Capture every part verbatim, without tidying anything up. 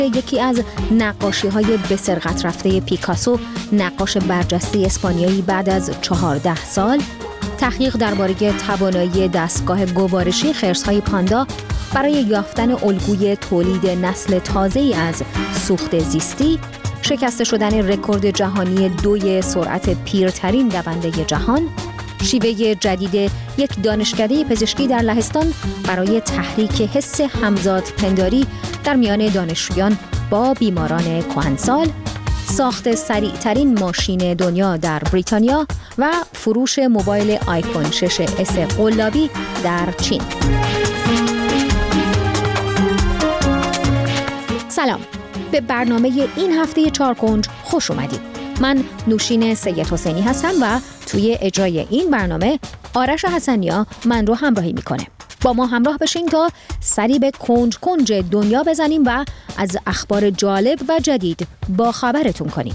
یکی از نقاشی‌های به سرقت رفته پیکاسو، نقاش برجسته اسپانیایی بعد از چهارده سال تحقیق درباره توانایی دستگاه گوارشی خرس‌های پاندا برای یافتن الگوی تولید نسل تازه‌ای از سوخت زیستی، شکسته شدن رکورد جهانی دوی سرعت پیرترین دونده جهان، شیوه جدید یک دانشکده پزشکی در لهستان برای تحریک حس همزاد پنداری در میان دانشجویان با بیماران کهنسال، ساخت سریعترین ماشین دنیا در بریتانیا و فروش موبایل آیفون شش اس قلابی در چین. سلام، به برنامه این هفته چارکنج خوش اومدید. من نوشین سید حسینی هستم و توی اجرای این برنامه آرش حسنیا من رو همراهی میکنه. با ما همراه بشین تا سری به کنج کنج دنیا بزنیم و از اخبار جالب و جدید با خبرتون کنیم.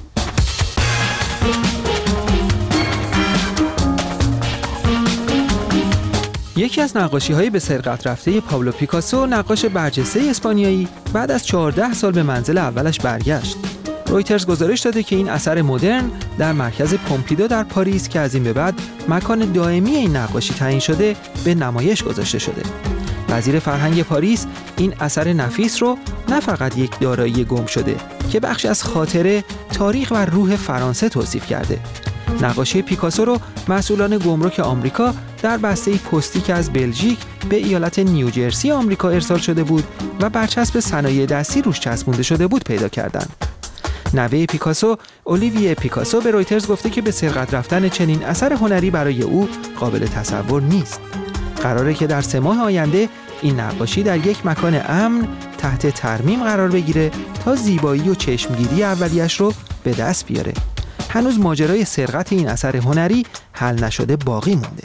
یکی از نقاشی‌های به سرقت رفته پابلو پیکاسو، نقاش برجسته اسپانیایی، بعد از چهارده سال به منزل اولش برگشت. رویترز گزارش داده که این اثر مدرن در مرکز پومپیدو در پاریس که از این به بعد مکان دائمی این نقاشی تعیین شده، به نمایش گذاشته شده. وزیر فرهنگ پاریس این اثر نفیس رو نه فقط یک دارایی گم شده که بخشی از خاطره، تاریخ و روح فرانسه توصیف کرده. نقاشی پیکاسو رو مسئولان گمرک آمریکا در بسته پستی که از بلژیک به ایالت نیوجرسی آمریکا ارسال شده بود و برچسب صنایع دستی روش چسبونده شده بود پیدا کردند. نوه پیکاسو، اولیویه پیکاسو، به رویترز گفته که به سرقت رفتن چنین اثر هنری برای او قابل تصور نیست. قراره که در سه ماه آینده این نقاشی در یک مکان امن تحت ترمیم قرار بگیره تا زیبایی و چشمگیری اولیش رو به دست بیاره. هنوز ماجرای سرقت این اثر هنری حل نشده باقی مونده.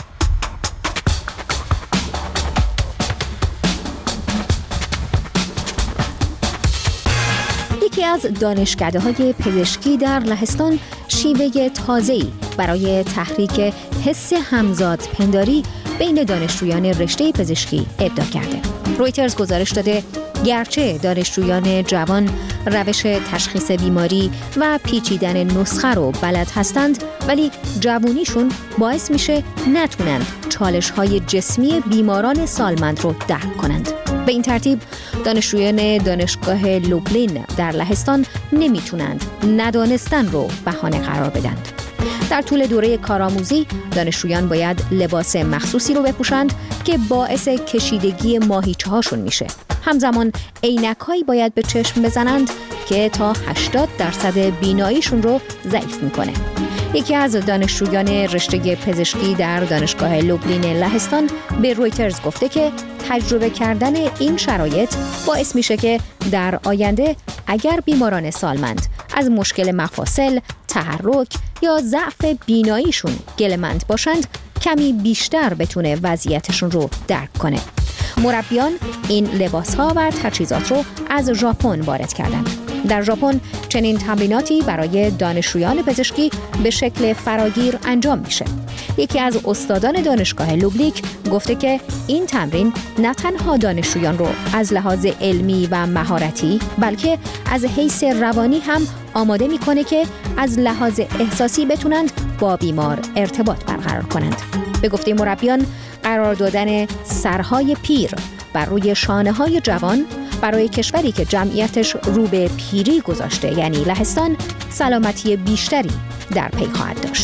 یکی از دانشکده‌های پزشکی در لهستان شیوه تازه‌ای برای تحریک حس همزاد پنداری بین دانشجویان رشته پزشکی ابداع کرده. رویترز گزارش داده گرچه دانشجویان جوان روش تشخیص بیماری و پیچیدن نسخه رو بلد هستند، ولی جوونیشون باعث میشه نتونند چالش‌های جسمی بیماران سالمند رو درک کنند. به این ترتیب دانشجویان دانشگاه لوبلین در لهستان نمیتونند ندانستن رو بهانه قرار بدند. در طول دوره کارآموزی دانشجویان باید لباس مخصوصی رو بپوشند که باعث کشیدگی ماهیچه‌هاشون میشه. همزمان عینک‌هایی باید به چشم بزنند که تا هشتاد درصد بیناییشون رو ضعیف میکنه. یکی از دانشجویان رشته پزشکی در دانشگاه لوبلین لهستان به رویترز گفته که تجربه کردن این شرایط باعث میشه که در آینده اگر بیماران سالمند از مشکل مفاصل، تحرک یا ضعف بیناییشون گله‌مند باشند، کمی بیشتر بتونه وضعیتشون رو درک کنه. مربیان این لباس‌ها و تجهیزات رو از ژاپن وارد کردند. در ژاپن چنین تمریناتی برای دانشجویان پزشکی به شکل فراگیر انجام میشه. یکی از استادان دانشگاه لوبلیک گفته که این تمرین نه تنها دانشجویان رو از لحاظ علمی و مهارتی بلکه از حیث روانی هم آماده میکنه که از لحاظ احساسی بتونند با بیمار ارتباط برقرار کنند. به گفته مربیان قرار دادن سرهای پیر بر روی شانه‌های جوان برای کشوری که جمعیتش رو به پیری گذاشته یعنی لهستان سلامتی بیشتری در پی خواهد داشت.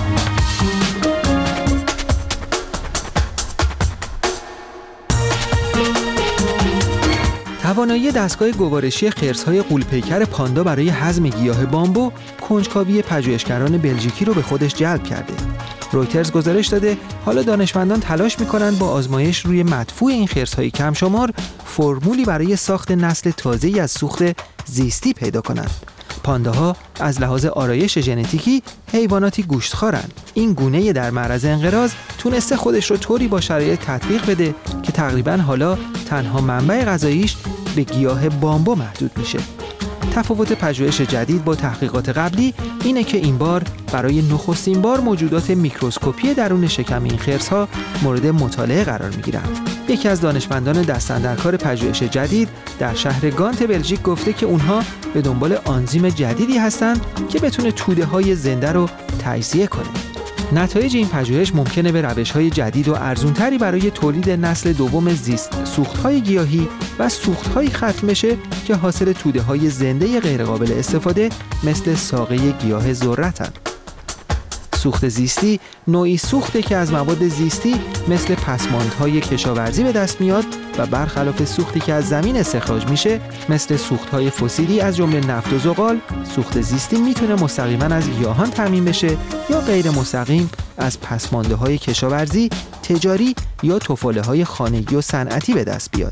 توانایی دستگاه گوارشی خرس‌های غول‌پیکر پاندا برای هضم گیاه بامبو کنجکاوی پژوهشگران بلژیکی رو به خودش جلب کرده. رویترز گزارش داده حالا دانشمندان تلاش می‌کنند با آزمایش روی مدفوع این خرس‌های کم‌شمار فرمولی برای ساخت نسل تازه‌ای از سوخت زیستی پیدا کنند. پانداها از لحاظ آرایش ژنتیکی حیواناتی گوشتخوارند. این گونه در معرض انقراض تونسته خودش رو طوری با شرایط تطبیق بده که تقریباً حالا تنها منبع غذاییش به گیاه بامبو محدود میشه. تفاوت پژوهش جدید با تحقیقات قبلی اینه که این بار برای نخستین بار موجودات میکروسکوپی درون شکم این خرس‌ها مورد مطالعه قرار می‌گیرند. یکی از دانشمندان دست‌اندرکار پژوهش جدید در شهر گانت بلژیک گفته که اونها به دنبال آنزیم جدیدی هستند که بتونه توده‌های زنده رو تجزیه کنه. نتایج این پژوهش ممکنه به روش‌های جدید و ارزان‌تری برای تولید نسل دوم زیست سوخت‌های گیاهی و سوخت‌هایی ختم بشه که حاصل توده‌های زنده غیرقابل استفاده مثل ساقه گیاه ذرتن. سوخت زیستی نوعی سوخته که از مواد زیستی مثل پسماندهای کشاورزی به دست میاد و برخلاف سوختی که از زمین استخراج میشه مثل سوختهای فسیلی از جمله نفت و زغال، سوخت زیستی میتونه مستقیما از گیاهان تامین بشه یا غیر مستقیم از پسماندهای کشاورزی، تجاری یا تفاله‌های خانگی و صنعتی به دست بیاد.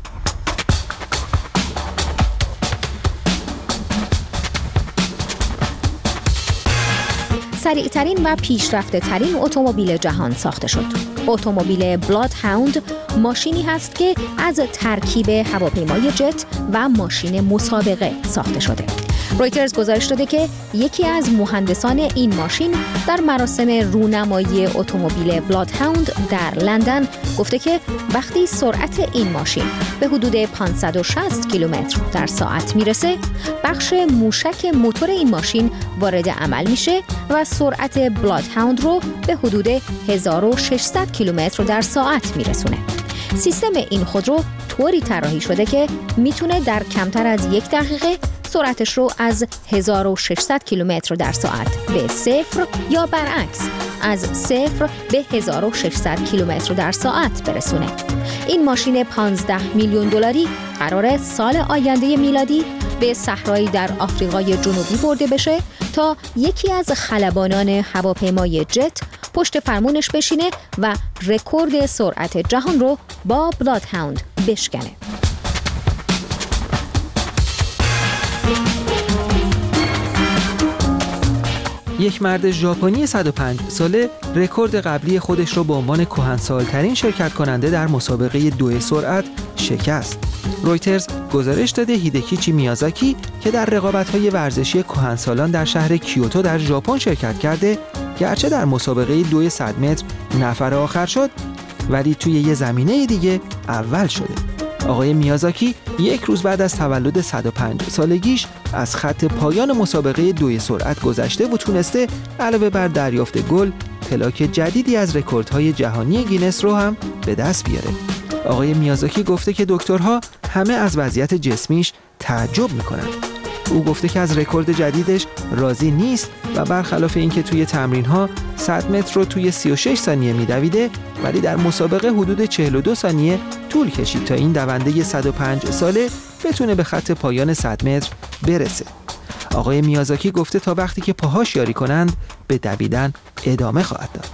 سریعترین و پیشرفته ترین اتومبیل جهان ساخته شد. اتومبیل بلاد هاوند ماشینی هست که از ترکیب هواپیمای جت و ماشین مسابقه ساخته شده. رویترز گزارش داده که یکی از مهندسان این ماشین در مراسم رونمایی اتومبیل بلاد هاوند در لندن گفته که وقتی سرعت این ماشین به حدود پانصد و شصت کیلومتر در ساعت میرسه، بخش موشک موتور این ماشین وارد عمل میشه و سرعت بلاد هاوند رو به حدود هزار و ششصد کیلومتر در ساعت میرسونه. سیستم این خودرو طوری طراحی شده که میتونه در کمتر از یک دقیقه سرعتش رو از هزار و ششصد کیلومتر در ساعت به صفر یا برعکس از صفر به هزار و ششصد کیلومتر در ساعت برسونه. این ماشین پانزده میلیون دلاری قراره سال آینده میلادی به صحرایی در آفریقای جنوبی برده بشه تا یکی از خلبانان هواپیمای جت پشت فرمونش بشینه و رکورد سرعت جهان رو با بلاد هاوند بشکنه. یک مرد ژاپنی صد و پنج ساله رکورد قبلی خودش رو به عنوان کهنسال‌ترین شرکت کننده در مسابقه دو سرعت شکست. رویترز گزارش داده هیدکیچی میازاکی که در رقابت‌های ورزشی کهنسالان در شهر کیوتو در ژاپن شرکت کرده، گرچه در مسابقه دو صد متر نفر آخر شد، ولی توی یه زمینه دیگه اول شده. آقای میازاکی یک روز بعد از تولد صد و پنج سالگیش از خط پایان مسابقه دو سرعت گذشته و تونسته علاوه بر دریافت گل، پلاک جدیدی از رکوردهای جهانی گینس رو هم به دست بیاره. آقای میازاکی گفته که دکترها همه از وضعیت جسمیش تعجب میکنن. او گفته که از رکورد جدیدش راضی نیست و برخلاف اینکه توی تمرین‌ها صد متر رو توی سی و شش ثانیه میدویده، ولی در مسابقه حدود چهل و دو ثانیه طول کشید تا این دونده صد و پنج ساله بتونه به خط پایان صد متر برسه. آقای میازاکی گفته تا وقتی که پاهاش یاری کنند به دویدن ادامه خواهد داد.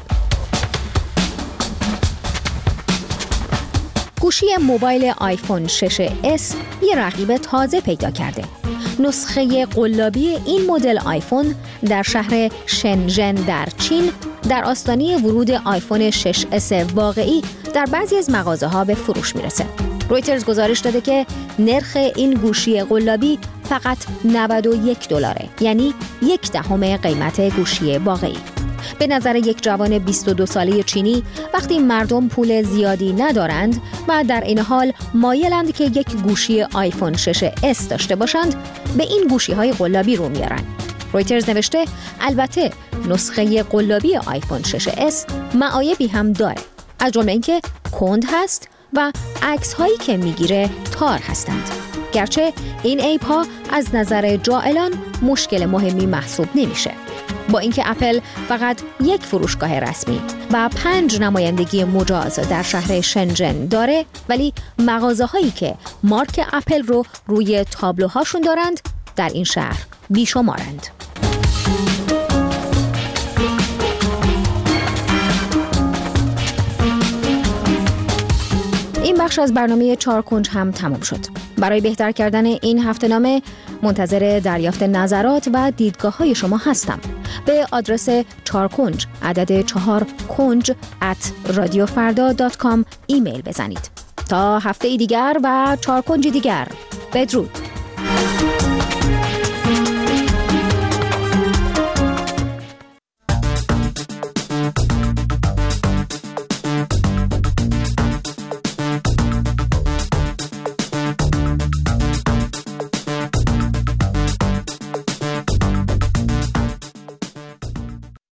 گوشی موبایل آیفون شش اس یه رقیب تازه پیدا کرده. نسخه قلابی این مدل آیفون در شهر شنژن در چین در آستانه ورود آیفون شش اس واقعی در بعضی از مغازه‌ها به فروش میرسه. رویترز گزارش داده که نرخ این گوشی قلابی فقط نود و یک دلاره، یعنی یک دهم قیمت گوشی واقعی. به نظر یک جوان بیست و دو ساله چینی، وقتی مردم پول زیادی ندارند و در این حال مایلند که یک گوشی آیفون شش اس داشته باشند، به این گوشی‌های قلابی رو میارن. رویترز نوشته البته نسخه قلابی آیفون شش اس معایبی هم داره، از جمله اینکه کند هست و عکس‌هایی که میگیره تار هستند. گرچه این عیب‌ها از نظر جاهلان مشکل مهمی محسوب نمیشه. با اینکه اپل فقط یک فروشگاه رسمی و پنج نمایندگی مجاز در شهر شنژن داره، ولی مغازه‌هایی که مارک اپل رو روی تابلوهاشون دارند در این شهر بیشمارند. این بخش از برنامه چهار کنج هم تمام شد. برای بهتر کردن این هفته‌نامه منتظر دریافت نظرات و دیدگاه‌های شما هستم. به آدرس چهار کنج عدد چهار کنج ات رادیو فردا دات کام ایمیل بزنید. تا هفته دیگر و چهار کنج دیگر، بدرود.